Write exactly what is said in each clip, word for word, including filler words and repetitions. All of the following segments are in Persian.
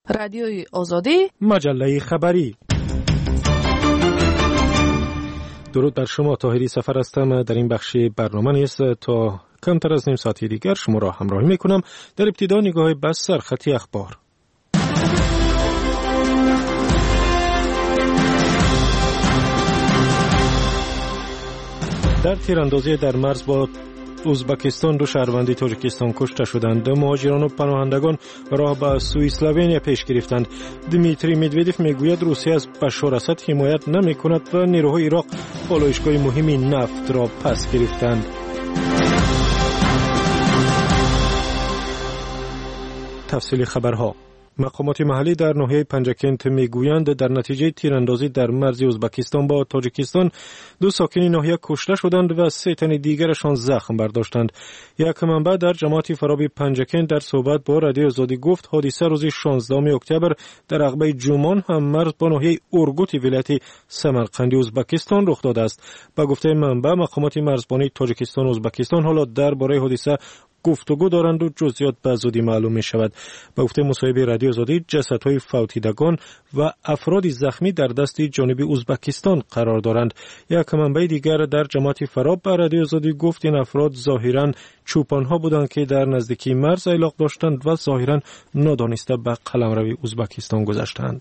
رادیوی آزادی، مجله خبری. درود بر شما، طاهری سفر هستم. در این بخش برنامه نیست تا کمتر از نیم ساعتی دیگر شما را همراهی میکنم. در ابتدا نگاه به سرخطی اخبار. در تیراندازی در مرز با ازبکستان دو شهروندی تاجیکستان کشته شدند. مهاجران و پناهندگان راه به سوی اسلوونیا پیش گرفتند. دمیتری مدودیف میگوید روسیه از بشار اسد حمایت نمیکند و نیروهای عراق پالایشگاه مهمی نفت را پس گرفتند. تفصیل خبرها. مقامات محلی در ناحیه پنجکنت میگویند در نتیجه تیراندازی در مرز ازبکستان با تاجیکستان دو ساکن ناحیه کشته شدند و سه تن دیگرشان زخم برداشتند. یک منبع در جماعت فرابی پنجکنت در صحبت با رادیو آزادی گفت حادثه روز شانزدهم اکتبر در عقبه جومان هم مرز با ناحیه اورگوت ولایت سمرقندی ازبکستان رخ داده است. با گفته منبع مقامات مرزبانی تاجیکستان و ازبکستان حالا درباره حادثه گفتگو دارند و جزئیات به زودی معلوم می شود. به گفته مصاحبه رادیو آزادی جسدهای فوتیدگان و افراد زخمی در دست جانب ازبکستان قرار دارند. یک منبع دیگر در جماعت فراب به رادیو آزادی گفت این افراد ظاهرا چوپانها بودند که در نزدیکی مرز ایلاق داشتند و ظاهرا نادانسته به قلمرو ازبکستان گذشتند.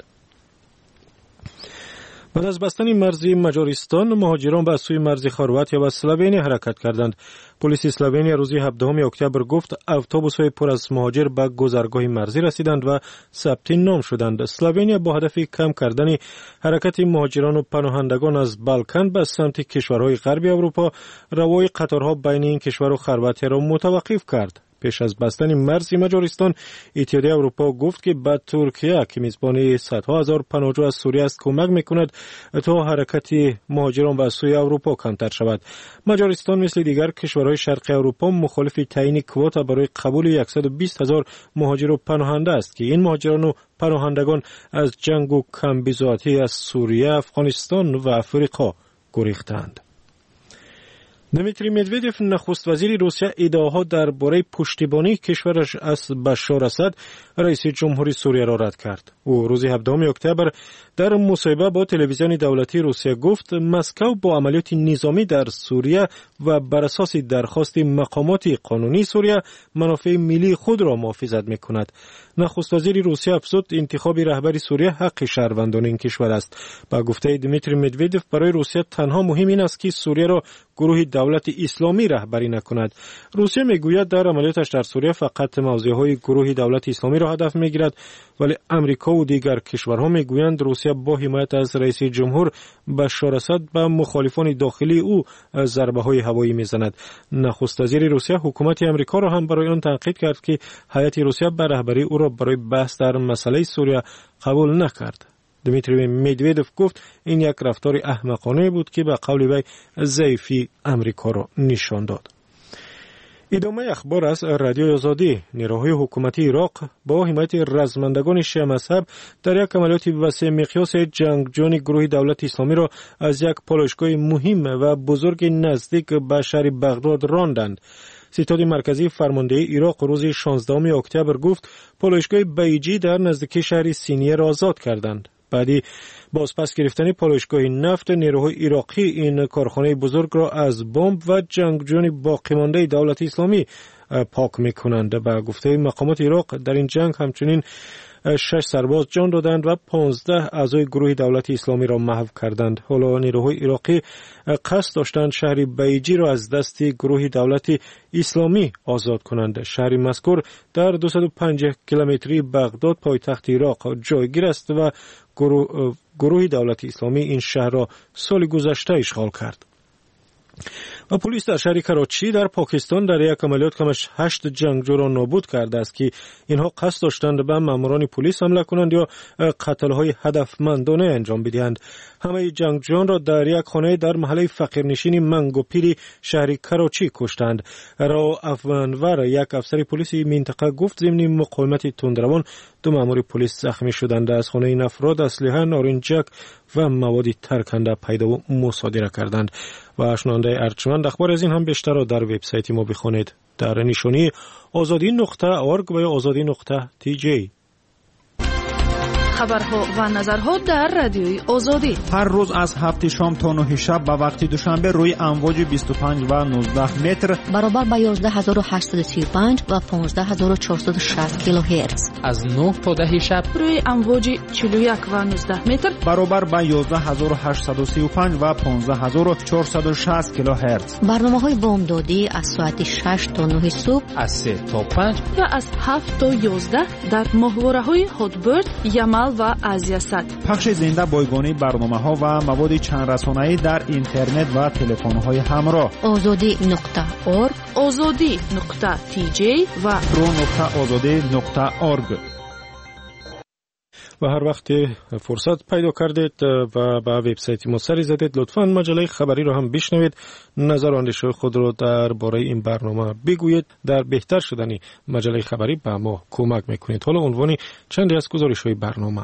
بعد از بستن مرز مجارستان، مهاجران به سوی مرز خرواتیا و اسلوونیا حرکت کردند. پلیس اسلوونیا روز هفدهم اکتبر گفت اتوبوس‌های پر از مهاجر به گذرگاه مرزی رسیدند و ثبت نام شدند. اسلوونیا با هدف کم کردن حرکت مهاجران و پناهندگان از بالکان به سمت کشورهای غربی اروپا، روای قطارها بین این کشور و خرواتیا را متوقف کرد. پیش از بستن مرز مجارستان، اتحادیه اروپا گفت که به ترکیه که میزبان صدها هزار پناهجو از سوریه است کمک میکند تا حرکت مهاجران به سوی اروپا کمتر شود. مجارستان مثل دیگر کشورهای شرقی اروپا مخالف تعیین کوتا برای قبول صد و بیست هزار مهاجر و پناهنده است که این مهاجران و پناهندگان از جنگ و کمبزاعتی از سوریه، افغانستان و افریقا گریختند. دمیتری مدودیف نخست وزیر روسیه ادعاها درباره پشتیبانی کشورش از بشار اسد رئیس جمهوری سوریه را رد کرد. او روز هفدهم اکتبر در مصاحبه با تلویزیون دولتی روسیه گفت مسکو با عملیات نظامی در سوریه و بر اساس درخواست مقامات قانونی سوریه منافع ملی خود را محافظت می‌کند. نخست وزیر روسیه افزود انتخاب رهبری سوریه حق شهروندان این کشور است. با گفته دمیتری مدودیف برای روسیه تنها مهم این است که سوریه را گروه دولت اسلامی رهبری نکند. روسیه میگوید در عملیاتش در سوریه فقط موضعهای گروه دولت اسلامی را هدف میگیرد، ولی امریکا و دیگر کشورها میگویند روسیه با حمایت از رئیس جمهور بشار اسد به مخالفان داخلی او ضربه های هوایی میزند. نخست وزیر روسیه حکومت امریکا را هم برای آن تنقید کرد که هیئت روسیه به رهبری او را برای بحث در مسئله سوریه قبول نکرد. دمیتری مدودیف گفت این یک رفتار احمقانه بود که به قول وی ضعیفی امریکا را نشان داد. ادامه اخبار از رادیو آزادی. نیروهای حکومتی عراق با حمایت رزمندگان شیعه مذهب در یک عملیات وسیع مقیاس جنگجویان گروه دولت اسلامی را از یک پالایشگاه مهم و بزرگ نزدیک به شهر بغداد راندند. ستاد مرکزی فرماندهی عراق روز شانزدهم اکتبر گفت پالایشگاه بیجی در نزدیکی شهر سینیه را آزاد کردند. بعدی بازپس گرفتن پالایشگاه نفت، نیروهای عراقی این کارخانه بزرگ را از بمب و جنگجویان باقی مانده دولت اسلامی پاک می‌کنند. به گفته مقامات عراق در این جنگ همچنین شش سرباز جان دادند و پانزده اعضای گروه دولت اسلامی را محو کردند. حالا نیروهای عراقی قصد داشتند شهر بیجی را از دست گروه دولت اسلامی آزاد کنند. شهر مذکور در دویست و پنجاه کیلومتری بغداد پایتخت عراق جایگیر است و گروه, گروه دولت اسلامی این شهر را سال گذشته اشغال کرد. و پلیس در شهر کراچی در پاکستان در یک عملیات کمش هشت جنگجو را نابود کرده است که اینها قصد داشتند به ماموران پلیس حمله کنند یا قتل‌های هدفمندانه انجام بدهند. همه جنگجویان را در یک خانه در محله فقیرنشین منگوپیری شهر کراچی کشتند. را افغانور یک افسر پلیس منطقه گفت ضمن مقاومت تندروان دو مامور پلیس زخمی شدند. از خانه این افراد اسلحه، نارنجک و مواد ترکنده پیدا و مصادره کردند. و شنونده ارجمند اخبار از این هم بیشتر را در وبسایت ما بخوانید در نشانی آزادی نقطه اورگ و آزادی نقطه تی جی. خبرها و نظرها در رادیوی آزادی. هر روز از هفت شام تا نه شب به وقت دوشنبه روی امواج بیست و پنج و نوزده متر برابر با یازده هزار و هشتصد و سی و پنج و پانزده هزار و چهارصد و شصت کیلوهرتز. از نه تا ده شب روی امواج چهل و یک و نوزده متر برابر با یازده هزار و هشتصد و سی و پنج و پانزده هزار و چهارصد و شصت کیلوهرتز. برنامه‌های بامدادی از ساعت شش تا نه صبح، از سه تا پنج و از هفت تا یازده در ماهواره‌های هاتبرد، یمل و ازیاسد. پخش زنده بایگانی برنامه‌ها و مواد چند رسانه‌ای در اینترنت و تلفن‌های همراه. آزادی نقطه اورگ، آزادی نقطه تی جی و رو نقطه آزادی نقطه اورگ. و هر وقت فرصت پیدا کردید و به وبسایت ما سری زدید، لطفاً مجله خبری رو هم بشنوید، نظر و اندیشه خود رو درباره این برنامه بگویید. در بهتر شدن مجله خبری به ما کمک میکنید. حالا عنوان چندی از گزارش‌های برنامه.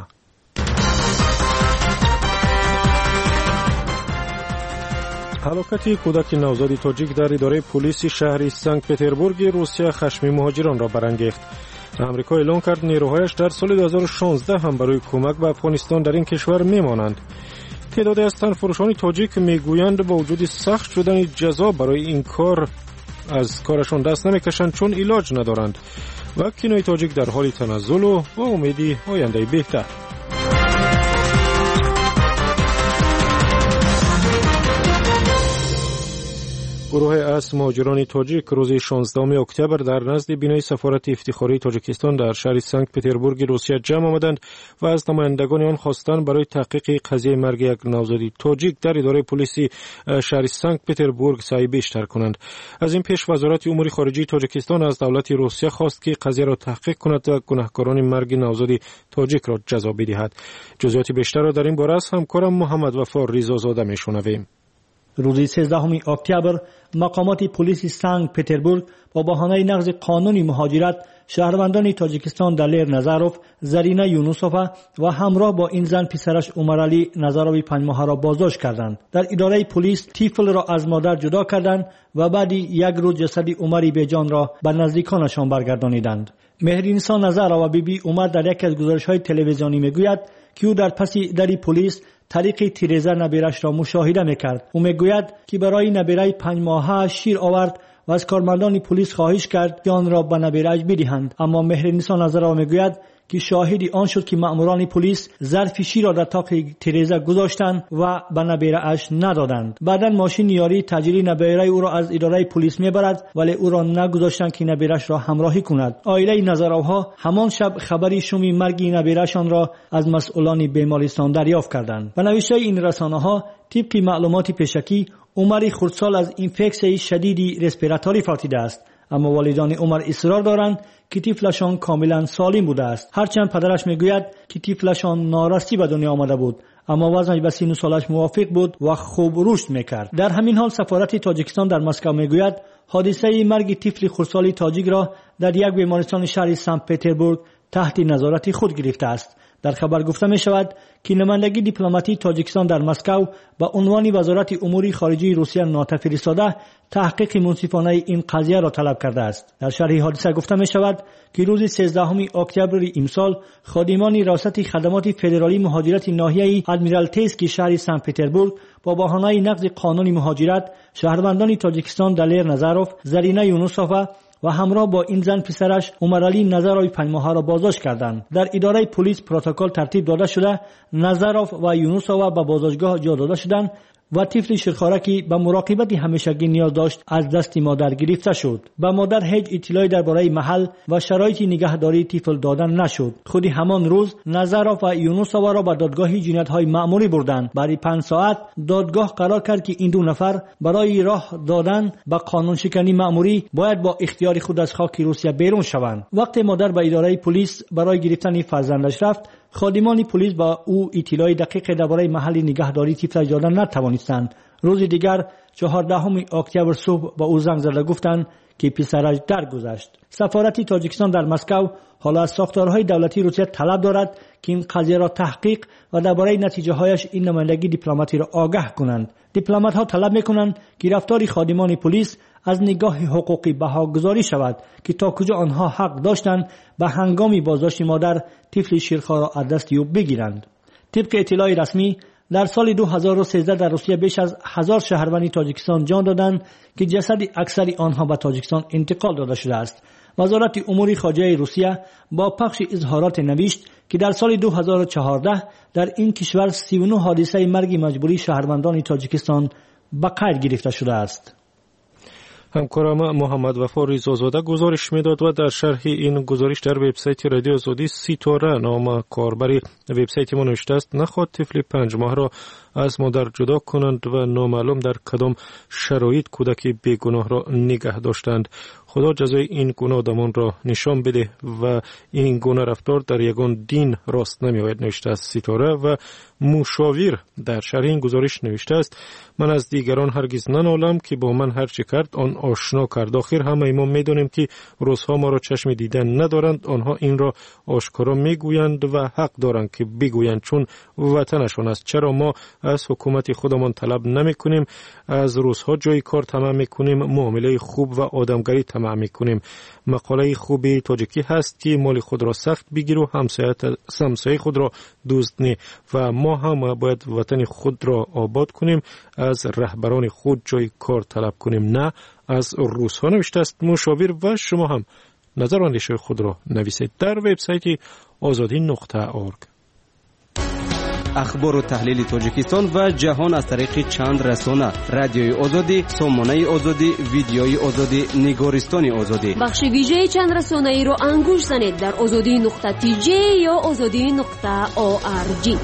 هلاکت کودک نوزاد تاجیک در اداره پلیس شهر سنت پتربورگ روسیه خشم مهاجران را برانگیخت. امریکا اعلام کرد نیروهایش در سال دو هزار و شانزده هم برای کمک به افغانستان در این کشور میمانند. تعدادی از تنفروشان تاجیک میگویند با وجود سخت شدن جزا برای این کار از کارشان دست نمیکشند چون علاج ندارند و کینوی تاجیک در حال تنزل و با امیدی آینده بهتر. گروه از مهاجران تاجیک روز شانزدهم اکتبر در نزد بینای سفارت افتخاری تاجیکستان در شهر سنت پتربورگ روسیه جمع آمدند و از نمایندگان آن خواستند برای تحقیق قضیه مرگ یک نوزاد تاجیک در اداره پلیس شهر سنت پتربورگ سعی بیشتر کنند. از این پیش وزارت امور خارجه تاجیکستان از دولت روسیه خواست که قضیه را تحقیق کند و گناهکاران مرگ نوزاد تاجیک را جزا بدهد. جزئیات بیشتر را در این باره از همکارم محمد وفا ریزازاده میشنویم. روز سیزدهم اکتبر مقامات پلیس سنت پتربورگ با بهانه نقض قانون مهاجرت شهروندان تاجیکستان دلیر نظروف، زرینه یونوسوفا و همراه با این زن پسرش عمرعلی نظروی پنج ماهه را بازداشت کردند. در اداره پلیس طفل را از مادر جدا کردند و بعد یک روز جسد عمری بیجان را به نزدیکانشان برگردانیدند. مهرینسا نظرا و بی بی عمر در یکی از گزارش‌های تلویزیونی میگوید که او در پس در پلیس طریق تیرزه نبیرش را مشاهده میکرد. او میگوید که برای نبیره پنج ماهه شیر آورد و از کارمندان پلیس خواهش کرد که آن را به نبیره‌اش بدهند، اما مهرنیسا نظرا میگوید که شاهدی آن شد که مأموران پلیس ظرف شیر را در طاق تیرزه گذاشتند و به نبیره‌اش ندادند. بعداً ماشین یاری تجاری نبیره او را از اداره پلیس میبرد ولی او را نگذاشتند که نبیره‌اش را همراهی کند. عائله نظراوها همان شب خبری شومی مرگ نبیره‌شان را از مسئولان بیمارستان دریافت کردند. به نوشته این رسانه‌ها طبق معلومات پیشکی عمر خردسال از اینفکسیون شدیدی رسپیراتوری فاتیده است، اما والدان عمر اصرار دارند که طفلشان کاملا سالم بوده است. هرچند پدرش میگوید که طفلشان نارستی به دنیا آمده بود، اما وزنش به سن و سالش موافق بود و خوب رشد میکرد. در همین حال سفارت تاجیکستان در مسکو میگوید حادثه مرگ طفل خردسال تاجیک را در یک بیمارستان شهر سنت پتربورگ تحت نظارت خود گرفته است. در خبر گفته می شود که نمایندگی دیپلماتی تاجیکستان در مسکو با عنوان وزارت امور خارجه روسیه نوتا فرستاده تحقیق منصفانه این قضیه را طلب کرده است. در شرح حادثه گفته می شود که روز سیزدهم اکتبر امسال خادمان ریاست خدمات فدرالی مهاجرت ناحیه ادمیرالتسکی شهر سنت پتربورگ با بهانه نقض قانون مهاجرت شهروندان تاجیکستان دلیر نظروف، زرینه یونوسوفا و همراه با این زن پسرش عمرعلی نظروی پنج ماهه را بازداشت کردند. در اداره پلیس پروتکل ترتیب داده شده، نظروف و یونوسووا به بازداشتگاه جا داده شدند و طفل شیرخوارکی به مراقبت همیشگی نیاز داشت از دست مادر گرفته شد. به مادر هیچ اطلاعی درباره محل و شرایط نگهداری طفل دادن نشد. خود همان روز نظروف و یونوسووا را به دادگاه جنایت‌های مأموری بردند. برای پنج ساعت دادگاه قرار کرد که این دو نفر برای راه دادن به قانون شکنی مأموری باید با اختیار خود از خاک روسیه بیرون شوند. وقتی مادر به اداره پلیس برای گرفتن فرزندش رفت، خادمان پلیس با او اطلاعی دقیق درباره محل نگهداری طفل دادن نتوانستند. روز دیگر چهاردهم اکتبر صبح با او زنگ زده گفتند که پسرش درگذشت. سفارت تاجیکستان در مسکو حالا از ساختارهای دولتی روسیه طلب دارد که این قضیه را تحقیق و درباره نتیجه هایش این نمایندگی دیپلماتی را آگاه کنند. دیپلمات ها طلب میکنند که رفتار خادمان پلیس از نگاه حقوقی بهاگذاری شود که تا کجا آنها حق داشتند به هنگام بازداشت مادر طفل شیرخوار را از دست او بگیرند. طبق اطلاع رسمی در سال دو هزار و سیزده در روسیه بیش از هزار شهروند تاجیکستان جان دادند که جسد اکثر آنها به تاجیکستان انتقال داده شده است. وزارت امور خارجه روسیه با پخش اظهارات نوشت که در سال دو هزار و چهارده در این کشور سی و نه حادثه مرگ مجبوری شهروندان تاجیکستان به قید گرفته شده است. همکارم محمد وفا ریزازاده گزارش میداد و در شرح این گزارش در وبسایت رادیو آزادی ستاره نام کاربری وبسایت ما نوشته است نخواد طفل پنج ماه را از مادر جدا کنند و نامعلوم در کدام شرایط کودک بیگناه را نگه داشتند. خدا جزای این گناه آدمان را نشان بده و این گونه رفتار در یگان دین راست نمی‌آید نوشته است ستاره. و مشاور در شرح این گزارش نوشته است من از دیگران هرگز ننالم که با من هر چه کرد آن آشنا کرد. آخر همه ما می‌دانیم که روزها ما را چشم دیدن ندارند، آنها این را آشکارا میگویند و حق دارند که بگویند چون وطنشان است. چرا ما از حکومت خودمان طلب نمی‌کنیم از روزها جای کار تمام می‌کنیم، معامله خوب و آدمگری تمام می‌کنیم. مقاله خوبی تاجیکی هست که مال خود را سخت بگیر و همسایه خود را دزد نه و ما هم باید وطن خود را آباد کنیم، از رهبران خود جای کار طلب کنیم نه از روزها نوشته است مشاور. و شما هم نظر و اندیشه خود را نویسید در وبسایت آزادی نقطه اورگ. اخبار و تحلیل تاجیکستان و جهان از طریق چند رسانه: رادیوی آزادی، سامانه آزادی، ویدیوی آزادی، نگارستان آزادی. بخش ویژه چند رسانه ای رو انگوش زنید در آزادی نقطه تی جی یا آزادی نقطه او آر جی.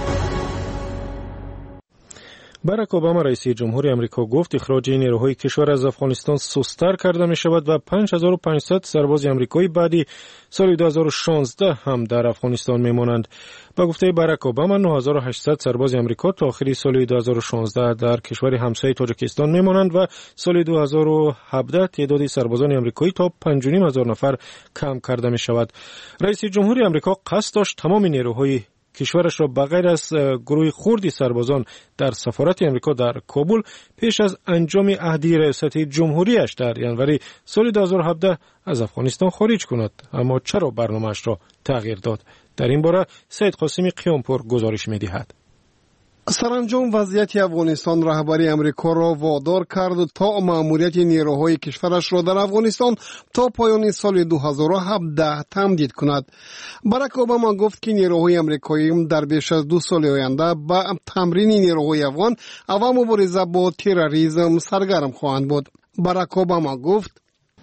باراک اوباما رئیس جمهوری آمریکا گفت اخراج نیروهای کشور از افغانستان سست‌تر کرده می شود و پنج هزار و پانصد سرباز آمریکایی بعدی سال دو هزار و شانزده هم در افغانستان می مانند. با گفته باراک اوباما نه هزار و هشتصد سرباز آمریکا تا آخر سال دو هزار و شانزده در کشور همسایه تاجیکستان می مانند و سال دو هزار و هفده تعداد سربازان آمریکایی تا پنج و نیم هزار نفر کم کرده می شود. رئیس جمهوری آمریکا قصد داشت تمام نیروهای کشورش را بغیر از گروه خردی سربازان در سفارت آمریکا در کابل پیش از انجام عهدی ریاست جمهوریش در ینوری سال دو هزار و هفده از افغانستان خارج کند. اما چرا برنامه‌اش را تغییر داد؟ در این باره سید قاسمی قیامپور گزارش می‌دهد. سرانجام وضعیت افغانستان رهبری امریکا را وادار کرد تا مأموریت نیروهای کشورش را در افغانستان تا پایان سال دو هزار و هفده تمدید کند. باراک اوباما گفت که نیروهای امریکایی در بیش از دو سال آینده با تمرین نیروهای افغان و مبارزه با تروریسم سرگرم خواهند بود. باراک اوباما گفت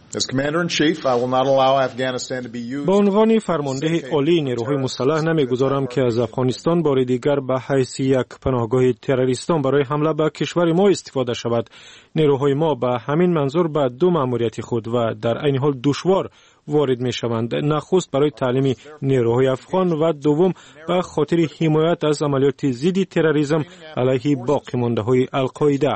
به عنوان فرمانده عالی نیروهای مسلح نمیگذارم که از افغانستان بار دیگر به حیث یک پناهگاه تروریستان برای حمله به کشور ما استفاده شود. نیروهای ما به همین منظور به دو مأموریت خود و در عین حال دشوار وارد می شوند. نخست برای تعلیم نیروهای افغان و دوم به خاطر حمایت از عملیات ضد تروریسم علیه باقی مانده های القاعده.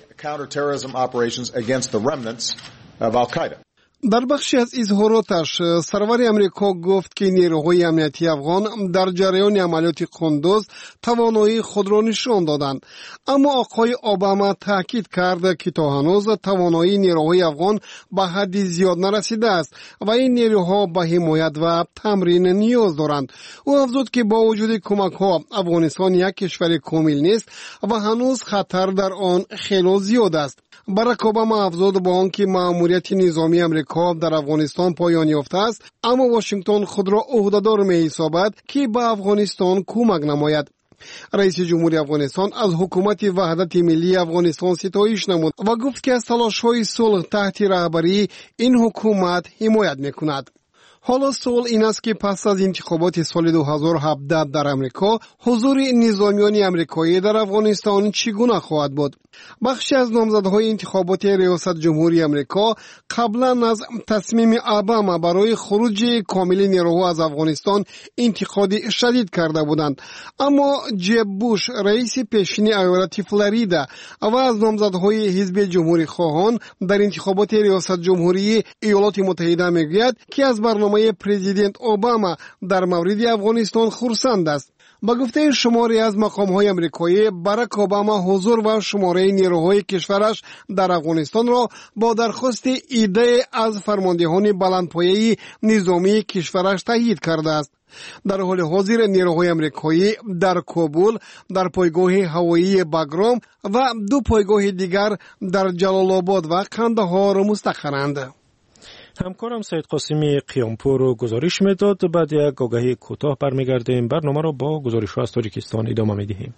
در بخشی از اظهاراتش سرور امریکا گفت که نیروهای امنیتی افغان در جریان عملیات قندوز توانایی خود را نشان دادند، اما آقای اوباما تاکید کرد که تا هنوز توانایی نیروهای افغان به حدی زیاد نرسیده است و این نیروها به حمایت و تمرین نیاز دارند. او افزود که با وجود کمک ها افغانستان یک کشور کامل نیست و هنوز خطر در آن خیلی زیاد است. باراک اوباما افزود با آنکه مأموریت نظامی امریکا در افغانستان پایان یافته است، اما واشنگتن خود را عهده‌دار می‌حسابد که به افغانستان کمک نماید. رئیس جمهوری افغانستان از حکومت وحدت ملی افغانستان ستایش نمود و گفت که از تلاش‌های صلح تحت رهبری این حکومت حمایت می‌کند. حالا سوال این است که پس از انتخابات سال دو هزار و هفده در امریکا حضور نظامیان امریکایی در افغانستان چگونه خواهد بود؟ بخشی از نامزدهای انتخابات ریاست جمهوری امریکا قبلا از تصمیم اوباما برای خروج کامل نیروها از افغانستان انتقاد شدید کرده بودند، اما جب بوش رئیس پیشین ایالت فلوریدا و از نامزدهای حزب جمهوری خواهان در انتخابات ریاست جمهوری ایالات متحده میگوید که از برنامه پرزیدنت اوباما در مورد افغانستان خرسند است. با گفته شماری از مقام‌های آمریکایی، باراک اوباما حضور و شماره نیروهای کشورش در افغانستان را با درخواست ایده از فرماندهان بلندپایه نظامی کشورش تایید کرده است. در حال حاضر نیروهای آمریکایی در کابل، در پایگاه هوایی باگرام و دو پایگاه دیگر در جلال آباد و قندهار مستقرند. همکارم سید قاسمی قیامپور گزارش میداد. بعد یک آگهی کوتاه برمیگردیم. برنامه را با گزارش از تاجیکستان ادامه میدهیم.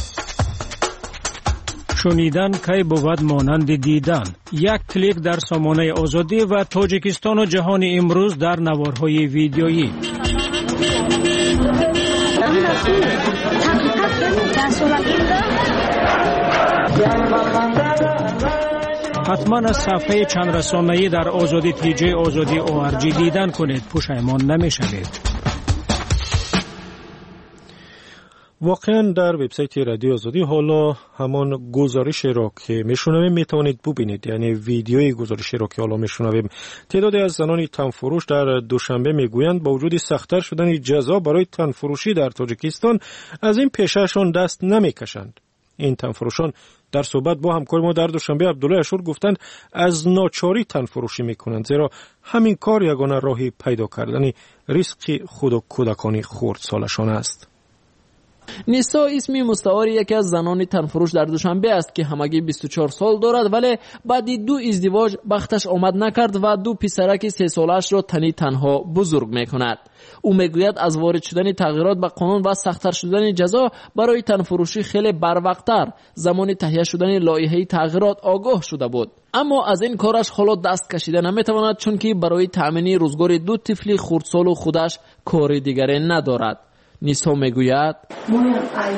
شنیدن کی بود مانند دیدن. یک کلیک در سامانه آزادی و تاجیکستان و جهان امروز در نوارهای ویدیویی. حتما از صفحه چند رسانه‌ای در آزادی تی جی آزادی او آر جی دیدن کنید، پشیمان نمی‌شوید. واقعا در وبسایت رادیو آزادی حالا همان گزارش را که میشنویم میتوانید ببینید، یعنی ویدیوی گزارش را که حالا میشنویم. تعدادی از زنان تنفروش در دوشنبه میگویند با وجود سخت‌تر شدن جزا برای تنفروشی در تاجیکستان از این پیشه‌شان دست نمیکشند. این تنفروشان در صحبت با همکار ما در دوشنبه عبدالله اشور گفتند از ناچاری تنفروشی میکنند، زیرا همین کار یگانه راهی پیدا کردن ریسک خود و کودکان خردسالشان است. نیسا اسمی مستعار یکی از زنان تنفروش در دوشنبه است که همگی بیست و چهار سال دارد، ولی بعدی دو ازدواج بختش آمد نکرد و دو پسرک سه سالش را تنی تنها بزرگ میکند. او میگوید از وارد شدن تغییرات به قانون و سخت‌تر شدن جزا برای تنفروشی خیلی بروقت‌تر زمان تهیه شدن لایحه تغییرات آگاه شده بود، اما از این کارش حالا دست کشیده نمیتواند، چون که برای تأمین روزگار دو طفل خردسال و خودش کار دیگری ندارد. نیسا میگوید مویم ای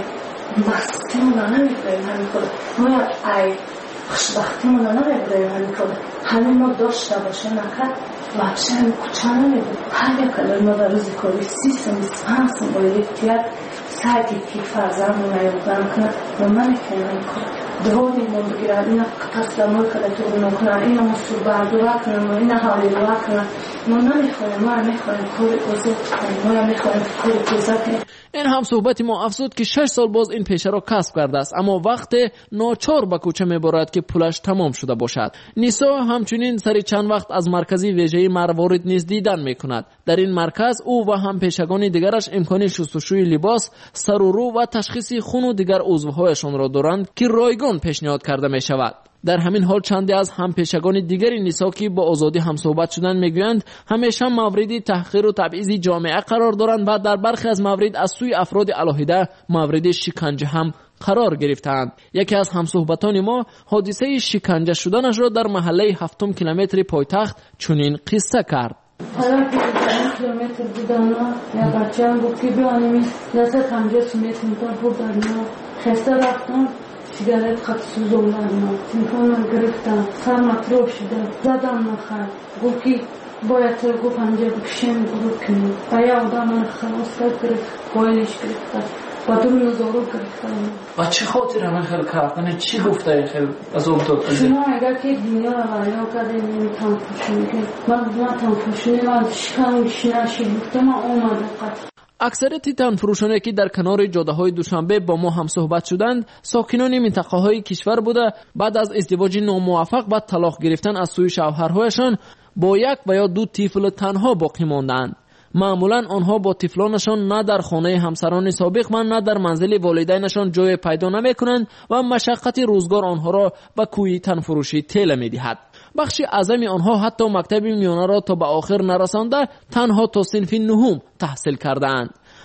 مستیمون رو نمیبریم همین خود، مویم ای خوشبختیمون رو نمیبریم همین خود، همین ما داشته باشه نکرد وحشه همین کچه نمیبریم. هر یک کلر ما در روزی کاری سی سم سی پنج سم باید اکتیاد سعی که فرزرمون نیوگرم کنه و من کنه همین کار دوانی ما بگیرد، اینا تسلمای کلتو رو نکنه، اینا مصور بردوه کنه و اینا حالی روه کنه. ما نمیخوایم، ما میخوایم کار بزرگ کنیم، ما میخوایم کار بزرگ کنیم. این هم صحبتی ما افزود که شش سال باز این پیشه را کسب کرده است، اما وقت ناچار به کوچه میبرد که پولش تمام شده باشد. نیسا همچنین سری چند وقت از مرکزی ویژه‌ای مروارید نیز دیدن میکند. در این مرکز او و هم پیشگان دیگرش امکان شستشوی لباس، سر و رو و تشخیص خون و دیگر عضوهایشان را دارند که رایگان پیشنهاد کرده می شود. در همین حال چندی از هم پیشگان دیگری نیسا که با آزادی هم صحبت شدن میگویند همیشه موردی تحقیر و تبعیض جامعه قرار دارند و در برخی از موارد از سوی افراد علاهیده مورد شکنجه هم قرار گرفتند. یکی از همصحبتان ما حادثه شکنجه شدنش را در محله هفتم کیلومتر پایتخت چنین قصه کرد. حالا که ده کیلومتر بودم یا بچه هم بود که بیانیم لذت همجه سمیت میتر بودن خسته رفتم سیگارت خط سوزوندن تلفن گرفتم سر مطروب شده زدم نخر گفت که باید تر گفت همجه بکشیم گروه کنیم و یا آدم من خلاص کرد گرفت بایلش گرفتن و دو نزارو گرفتن. و چه خاطر همه خیلی کردن؟ چی گفته خیلی از اون داد؟ شما اگر که دنیا رو غلیا کرده نمی تنفوشونی که من من تنفوشونی من شکم شنشی بودم من اومده قطع. اکثریت تنفروشانی که در کنار جاده های دوشنبه با ما هم صحبت شدند ساکنان منطقه های کشور بوده. بعد از ازدواج ناموفق و طلاق گرفتن از سوی شوهرهایشان با یک و یا دو طفل تنها باقی ماندند. معمولا آنها با طفلانشان نه در خانه همسران سابق و نه در منزل والدینشان جای پیدا نمی کنند و مشقت روزگار آنها را به کوی تنفروشی تیله می دهد. بخشی اعظم آنها حتی مکتب میانه را تا به آخر نرسانده تنها تا صنف نهم تحصیل کردند.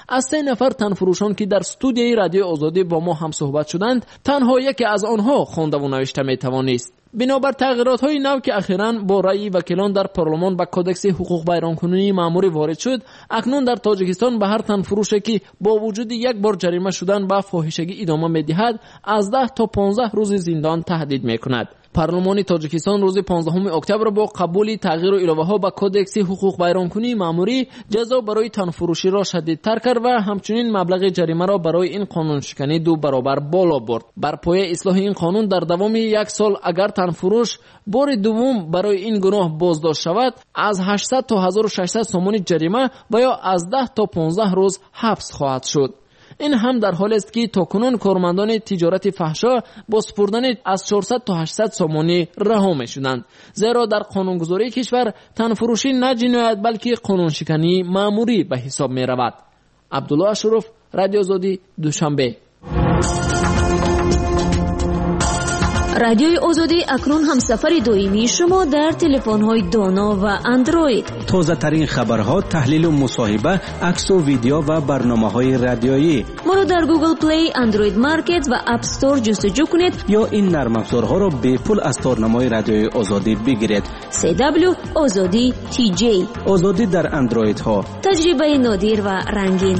از سه نفر تنفروشان که در استودیوی رادیو آزادی با ما هم صحبت شدند، تنها یکی از آنها خوانده و نوشته میتوانست. بنابر تغییرات های نو که اخیراً با رأی وکیلان در پارلمان به کدکس حقوق بیانکنی ماموری وارد شد، اکنون در تاجیکستان به هر تنفروشی که با وجود یک بار جریمه شدن به فاحشگی ادامه میدهد، از ده تا پانزده روز زندان تهدید میکند. پارلمان تاجیکستان روز پانزدهم اکتبر با قبول تغییر و الهه ها به کدکس حقوق بیانکنی ماموری جزا برای تنفروشی را شدیدتر کرد و همچنین مبلغ جریمه را برای این قانون شکنی دو برابر بالا برد. بر پایه اصلاح این قانون در دوام یک سال اگر تنفروش بار دوم برای این گناه بازداشت شود، از هشتصد تا هزار و ششصد سومانی جریمه و یا از ده تا پانزده روز حبس خواهد شد. این هم در حالی است که تاکنون کارمندان تجارت فحشا با سپردن از چهارصد تا هشتصد سامانی رها میشدند، زیرا در قانونگذاری کشور تنفروشی نه جنایت بلکه قانون شکنی مأموری به حساب می رود. عبدالله اشرف، رادیو آزادی، دوشنبه. رادیوی آزادی اکنون هم سفر دائمی شما در تلفن‌های دانا و اندروید. تازه ترین خبرها، تحلیل و مصاحبه، عکس و ویدیو و برنامه‌های رادیویی. ما را در گوگل پلی، اندروید مارکت و اپ استور جستجو کنید یا این نرم افزارها را به پول از تارنمای رادیوی آزادی بگیرید. سی دبلیو آزادی تی جی. آزادی در اندروید ها. تجربه نادر و رنگین.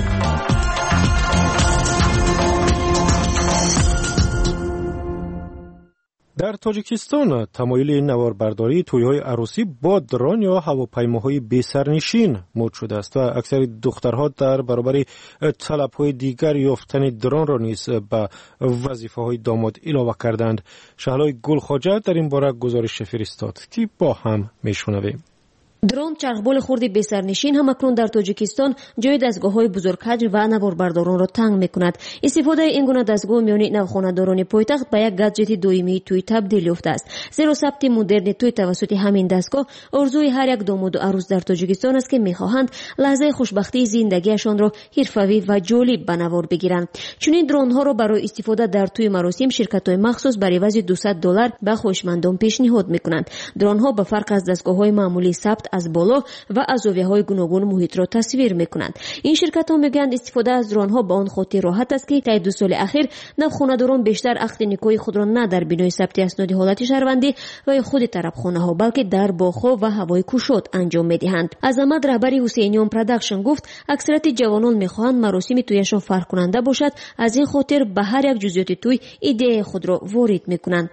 در تاجیکستان تمایل نواربرداری توی‌های عروسی با درون یا هواپیماهای بی سرنشین مد شده است و اکثر دخترها در برابر طلب‌های دیگر یافتن درون را نیز به وظیفه‌های داماد علاوه کردند. شهلای گلخواجه در این باره گزارش فرستاد که با هم میشنویم. درون چرخبال خرد بسرنشین هم اکنون در تاجیکستان جای دستگاه‌های بزرگحجم و نواربرداران را تنگ می‌کند. استفاده این گونه دستگاه میان نوخواننداران پایتخت به یک گادجت دائمی توی تبدیل یافته است. زیرا ثبت مدرن توی توسط همین دستگاه آرزوی هر یک داماد و عروس در تاجیکستان است که می‌خواهند لحظه خوشبختی زندگیشان را حرفه‌ای و جالب به نوار بگیرند. چنین درون‌ها را برای استفاده در توی مراسم شرکت‌های مخصوص بر عوض دویست دلار به خواهشمندان پیشنهاد می‌کنند. درون‌ها به فرق از دستگاه‌های معمولی ثبت از بالا و از زاویه‌های گوناگون محیط را تصویر می‌کنند. این شرکت‌ها می‌گویند استفاده از درون‌ها به آن خاطر راحت است که طی دو سال اخیر نوخواننداران بیشتر عقد نکاح خود را نه در بنای ثبت اسناد حالت شهروندی و خود طرفخانه‌ها بلکه در باغ‌ها و هوای گشاد انجام می‌دهند. از آمد رهبر حسینیان پروداکشن گفت اکثریت جوانان می‌خواهند مراسم تویشان فرق کننده باشد، از این خاطر به هر یک جزئیات توی ایده خود را وارد می‌کنند.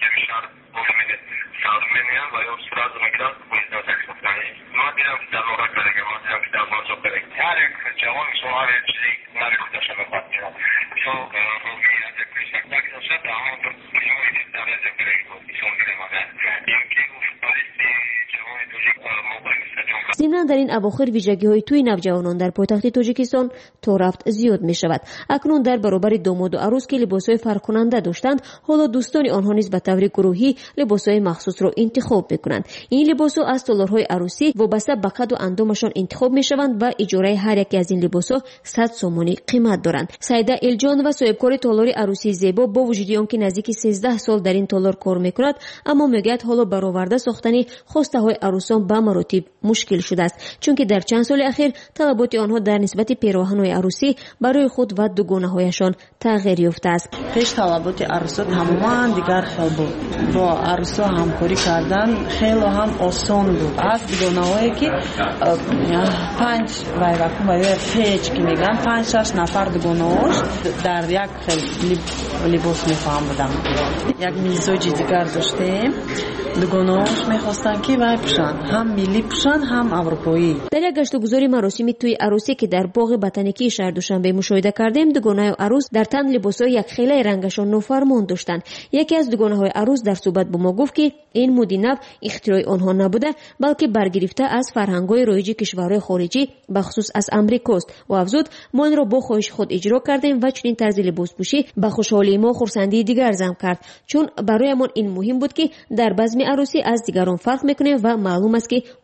زینا در این اواخر ویژگی‌های توی نوجوانان در پایتخت تاجیکستان تا رفت زیاد می شود. اکنون در برابر داماد و عروس که لباس‌های فرق کننده داشتند، حالا دوستان آنها نیز به طور گروهی لباس‌های مخصوص را انتخاب می‌کنند. این لباس‌ها از تالارهای عروسی وابسته به قد و اندامشان انتخاب می‌شوند و اجاره هر یک از این لباس‌ها صد سومانی قیمت دارند. سعیده الجان و صاحبکار تالار عروسی زیبا با وجود آنکه نزدیک سیزده سال در این تالار کار می‌کند، اما میگوید حالا برآورده ساختن خواسته‌های عروسان به مراتب مشکل شده است، چون که در چند سال اخیر طلبات آنها در نسبت پیراهن‌های عروسی برای خود و دوگانه‌هایشان تغییر یافته است. پیش طلبات عروسات تماما دیگر خیلی بود. با عروسا همکاری کردن خیلی هم آسان بود. از دوگانه‌هایی که پنج وای وقتی برای پیچ که میگن پنج شش نفر دوگانه‌هاش در یک خیلی لباس می‌فهم بودن. یک میزوجی دیگر داشتیم. دوگانه‌هاش می‌خواستن که وای پوشن، هم ملی پوشن هم اروپایی. در یک گشتگذاری مراسمی توی عروسی که در باغ بتانیکی شهر دوشنبه مشاهده کردیم، دوگانه عروس در تن لباسای یک خیله رنگشان نوفرمان داشتند. یکی از دوگانه‌های عروس در صحبت با ما گفت که این مد نو اختراع آنها نبوده، بلکه برگرفته از فرهنگ‌های رایج کشورهای خارجی به خصوص از امریکاست و افزود ما این را با خواهش خود اجرا کردیم و چنین طرز لباسپوشی به خوشحالی ما خرسندی دیگر زم کرد، چون برایمان این مهم بود که در بزم عروسی از دیگران فرق میکنه و معلوم است که ما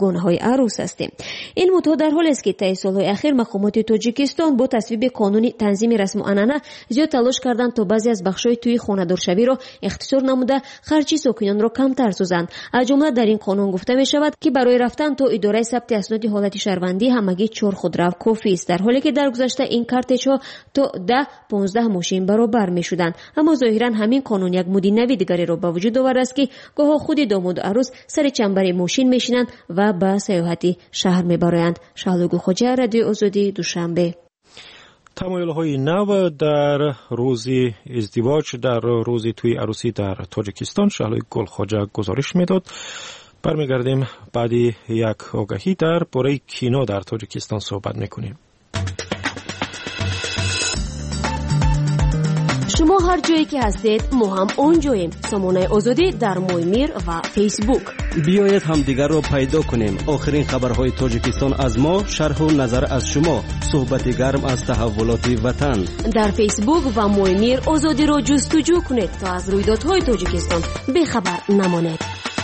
دوگانه‌های عروس هستیم. این موضوع در حالی است که طی سال‌های اخیر مقامات تاجیکستان با تصویب قانون تنظیم رسم و عنعنه زیاد تلاش کردند تا بعضی از بخش‌های توی خانه‌دارشوی را اختصار نموده خرچی ساکنان را کمتر سازند. از جمله در این قانون گفته می شود که برای رفتن تا اداره ثبت اسناد حالت شهروندی همگی چهار خودرو کافی است، در حالی که در گذشته این کارتچ‌ها تا ده پانزده ماشین برابر می‌شدند. اما ظاهراً همین قانون یک مود نوی دیگری را به وجود آورده است که گاه خود داماد و عروس سر چنبر ماشین میشینند و به سیاحتی شهر میبرند. شهلوگو خوجه، رادیو آزادی، دوشنبه. تمایل‌های نو در روز ازدواج در روز توی عروسی در تاجیکستان، شهلوی گل خوجه گزارش میداد. برمیگردیم بعدی یک آگهی در باره کینو در تاجیکستان صحبت میکنیم. شما هر جایی که هستید ما هم اونجاییم. سامانه آزادی در مویمیر و فیسبوک. بیایید همدیگر را پیدا کنیم. آخرین خبرهای تاجیکستان از ما، شرح و نظر از شما، صحبت گرم از تحولات وطن. در فیسبوک و مویمیر آزادی را جستجو کنید تا از رویدادهای تاجیکستان بخبر نمانید.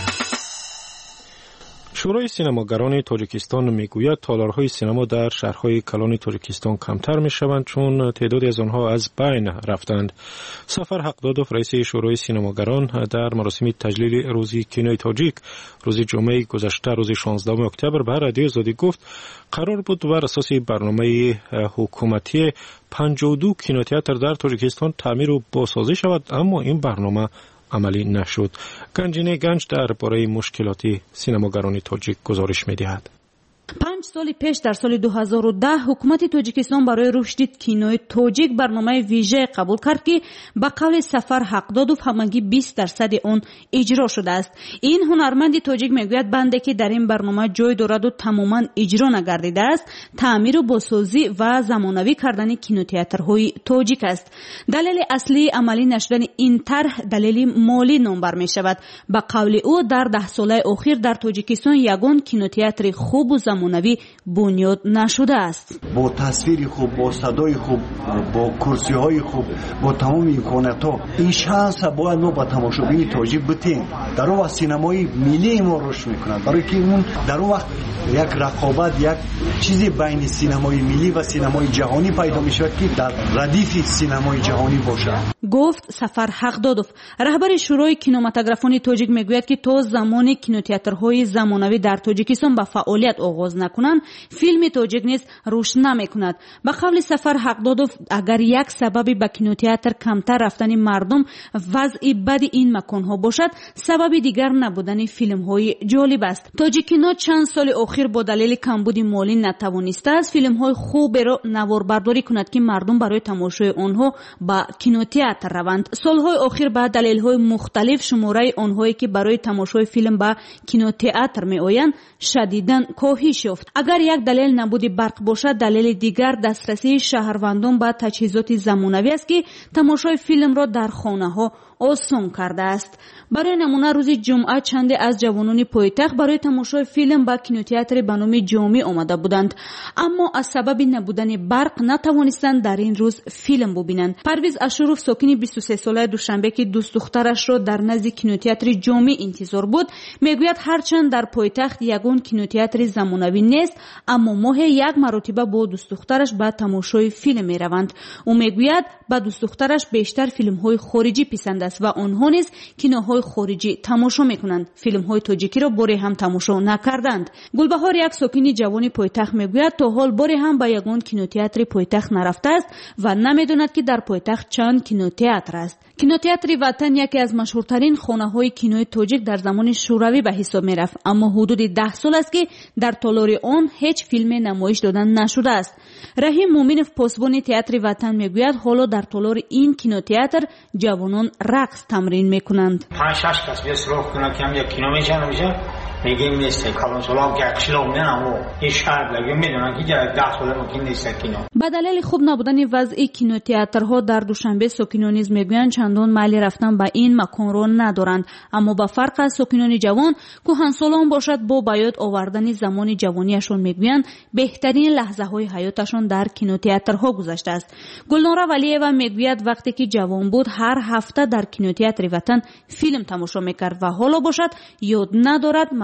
شورای سینماگران تاجیکستان میگوید تالارهای سینما در شهرهای کلان تاجیکستان کمتر میشوند چون تعدادی از آنها از بین رفتند. سفر حقدادوف رئیس شورای سینماگران در مراسم تجلیل روز کینوی تاجیک روز جمعه گذشته روز شانزدهم اکتبر به رادیو آزادی گفت قرار بود بر اساس برنامه حکومتی پنجاه و دو کینوتئاتر در تاجیکستان تعمیر و بازسازی شود، اما این برنامه عملی نشد. گنجینه گنج در باره مشکلات سینماگران تاجیک گزارش می‌دهد. پنج سال پیش در سال دو هزار و ده حکومت تاجیکستان برای رشد کینوی تاجیک برنامه ویژه قبول کرد که به قول سفر حقدادوف همگی بیست درصد آن اجرا شده است. این هنرمند تاجیک میگوید بنده که در این برنامه جای دارد و تماما اجرا نگردیده است تعمیر و بازسازی و زمانوی کردن کینوتئاترهای تاجیک است. دلیل اصلی عملی نشدن این طرح دلیل مالی نام بر می شود. به قول او در ده ساله اخیر در تاجیکستان یگان کینوتئاتر خوب و زمانوی بنیاد نشده است. با تصویر خوب، با صدای خوب، با کرسی های خوب، با تمام امکانات ها این شانس باید ما با تماشابین تاجیک بتیم. در اون وقت سینمای ملی ما رشد میکنند، برای که اون در اون وقت یک رقابت، یک چیزی بین سینمای ملی و سینمای جهانی پیدا میشود که در ردیف سینمای جهانی باشد. گفت سفر حقدادوف. رهبر شورای کینماتوگرافان تاجیک میگوید که تا زمان کینوتئاترهای زمانوی در تاجیکستان به فعالیت آغاز نکنند فیلم تاجیک نیز رشد نمیکند. به قول سفر حقدادوف اگر یک سبب به کینوتئاتر کمتر رفتن مردم وضع بد این مکانها باشد، سبب دیگر نبودن فیلم های جالب است. تاجیکینا چند سال اخیر با دلیل کمبود مالی نتوانسته است فیلم های خوب را نواربرداری کند که مردم برای تماشای آنها به کینوتئاتر روند. سالهای اخیر به دلیل های مختلف شماره آنهایی که برای تماشای فیلم به کینوتئاتر می آیند شدیداً کاهش یافت. اگر یک دلیل نبود برق باشد، دلیل دیگر دسترسی شهروندان به تجهیزات زمانوی است که تماشای فیلم را در خانه ها آسان کرده است. برای نمونه روز جمعه چند از جوانان پایتخت برای تماشای فیلم به کینوتئاتر به نام جامی آمده بودند، اما از سبب نبودن برق نتوانستند در این روز فیلم ببینند. پرویز اشرف ساکن بیست و سه ساله دوشنبه که دوست دخترش را در نزد کینوتئاتر جامی انتظار بود میگوید هرچند در پایتخت یگان کینوتئاتر زمانوی نیست، اما ماه یک مرتبه با دوست دخترش به تماشای فیلم میروند. او میگوید با دوست دخترش بیشتر فیلم های خارجی پسند است و آنها نیز کینوهای خارجی تماشا میکنند. فیلم های تاجیکی را باری هم تماشا نکردند. گلبهار یک ساکن جوان پایتخت میگوید تا حال باری هم به یگان کینوتئاتر پایتخت نرفته است و نمیداند که در پایتخت چند کینوتئاتر است. کینوتئاتر وطن یکی از مشهورترین خانه‌های کینوی تاجیک در زمان شوروی به حساب میرفت، اما حدود ده سال است که در تالار آن هیچ فیلم نمایش دادن نشده است. رحیم مومنوف پاسبان تئاتر وطن میگوید حالا در تالار این کینوتئاتر جوانان رقص تمرین میکنند. پنج شش کس بیا سراغ کنه که هم یک کینو میشن میشه میگیم نیست کلانسولا گکشلا میدونم و این شهر لگه میدونن که ده ساله ممکن نیست کینو. به دلیل خوب نبودن وضع کینوتئاترها در دوشنبه ساکنان نیز میگویند چندان میل رفتن به این مکان را ندارند، اما با فرق از ساکنان جوان کهنسالان باشد با بیاد آوردن زمان جوانیشان میگویند بهترین لحظه های حیاتشان در کینوتئاترها گذشته است. گلناره ولیeva میگوید وقتی که جوان بود هر هفته در کینوتئاتر وطن فیلم تماشا میکرد و حالا باشد یاد ندارد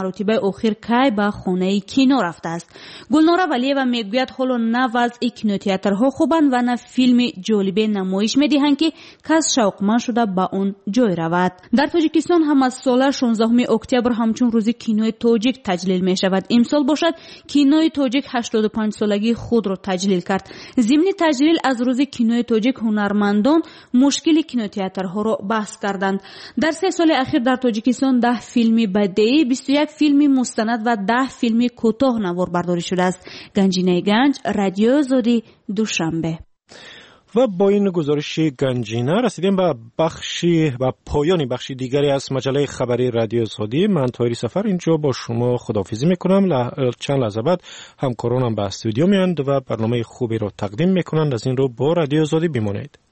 مراتبه اخیر کی به خانه کینو رفته است. گلناره ولیeva میگوید حالا نه وضع کینوتئاترها خوبند و نه فیلم جالب نمایش میدهند که کس شوقمند شده به اون جای رود. در تاجیکستان هم از سال شانزدهم اکتبر همچون روز کینوی تاجیک تجلیل می شود. امسال باشد کینوی تاجیک هشتاد و پنج سالگی خود را تجلیل کرد. ضمن تجلیل از روز کینوی تاجیک هنرمندان مشکل کینوتئاترها را بحث کردند. در سه سال اخیر در تاجیکستان ده فیلم بدیعی، بیست و یک فیلم مستند و ده فیلم کوتاه نوار برداری شده است. گنجینه گنج، رادیو آزادی، دوشنبه. و با این گزارش گنجینه رسیدیم به بخشی و پایان بخشی دیگری از مجله خبری رادیو آزادی. من طاهری سفر اینجا با شما خداحافظی میکنم. چند لحظه بعد همکارانم به استودیو میاند و برنامه خوبی رو تقدیم میکنند. از این رو با رادیو آزادی بمانید.